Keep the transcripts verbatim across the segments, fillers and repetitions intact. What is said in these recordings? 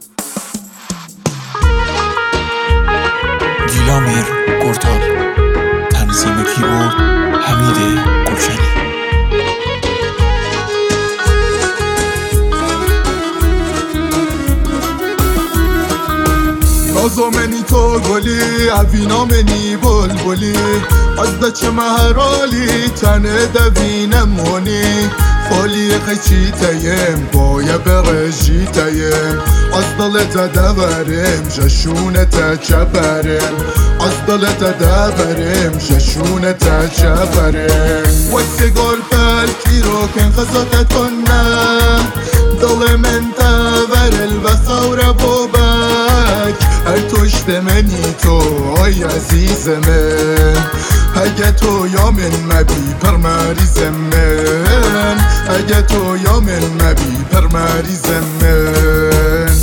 دیلامیر گرتال، تنظیم کیبورد حمید گلشنی. نازو منی تو گلی اوینا منی بلبلی از دچ مهرالی تنه دوینم مونی خالی قیچی تیم بایا برجی تیم از دلت دورم جشونت چپرم از دلت دورم جشونت چپرم و سیگار پلکی رو کن خزاتتونم دل من تور البخور بابک هر توشت منی تو آی عزیز من اگه تو یا من مبی پر مریض من اگه تو یا من مبی پر مریض من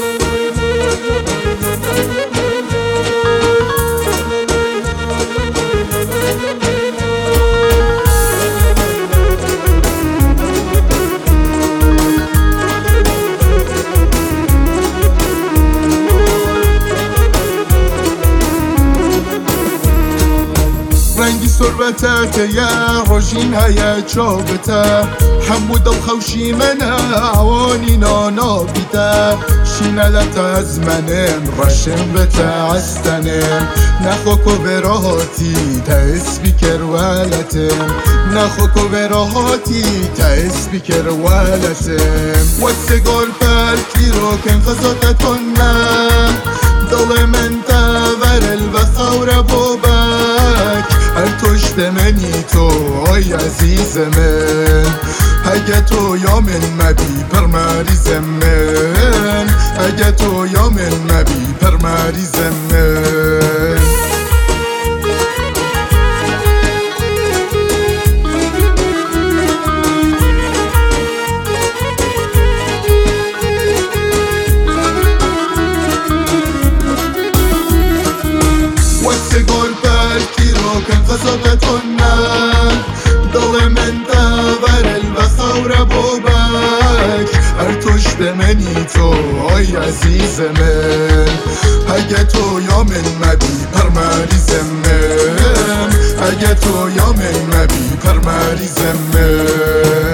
رنگی سربتك يا رجين هيا جوبتا حمود الخوشي منا عواني نانا بتا شينالتا زمنم رشم بتا عستنم نخوكو براهاتي تاس بكر والتم نخوكو براهاتي تاس بكر والتم والسيجار بالكي روكن خزاتتنا دل من تور البخور بابك هر توشت منی تو آی عزیز من اگه تو یا من مبی پر مریض من اگه تو یا من مبی پر مریض من والسيجار بالكي روكن خزاتتنا دل من تور البخور بابك هر توشت منی تو آی عزیز من اگه تو یا من مبی پر مریض من اگه تو یا من مبی پر مریض من